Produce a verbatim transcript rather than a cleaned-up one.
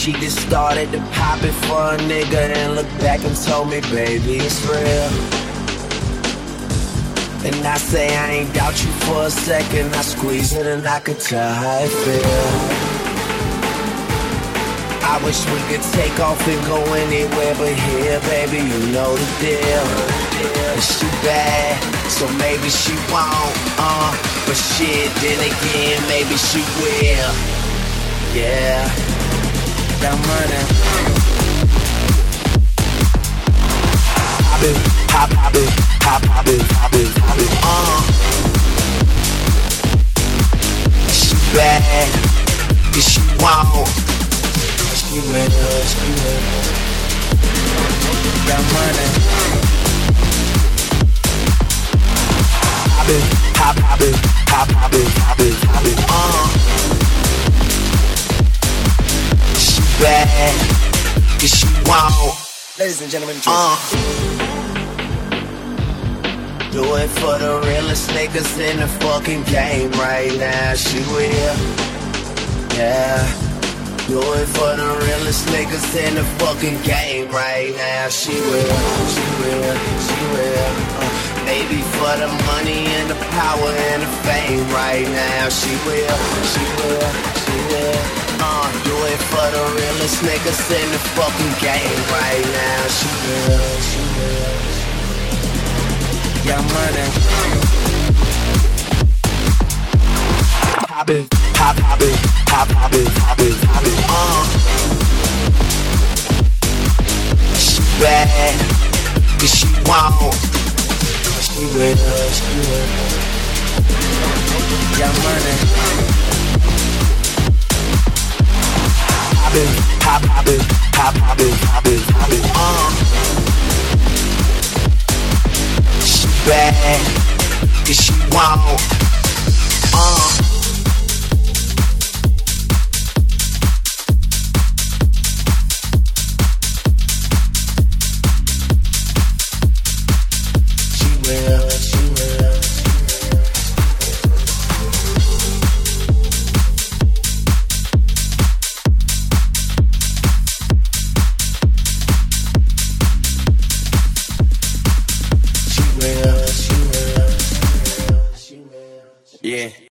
She just started to pop it for a nigga and looked back and told me, baby, it's real. And I say I ain't doubt you for a second. I squeeze it and I could tell how it feel. I wish we could take off and go anywhere but here, baby, you know the deal. And she bad, so maybe she won't, uh but shit, then again, maybe she will. Yeah, that money. Pop it, pop, pop it, pop, pop it, pop it, pop it, uh she bad, cause she won't. She with us, she with us. Got money. Pop it, pop, pop it, pop, pop it, pop it, pop it, uh she bad, cause she won't. Ladies and gentlemen, uh do it for the realest niggas in the fucking game right now. She will, yeah. Do it for the realest niggas in the fucking game right now. She will, she will, she will. Uh, maybe for the money and the power and the fame right now. She will, she will, she will. Uh, do it for the realest niggas in the fucking game right now. She will, she will. Got money. Pop it, pop, pop it, pop, pop it, pop it, pop it, uh she bad, cause she won't. She with us, she with us. Got money. Pop it, pop, pop it, pop, pop it, pop it, pop it, uh she bad, cause she won't, uh yeah.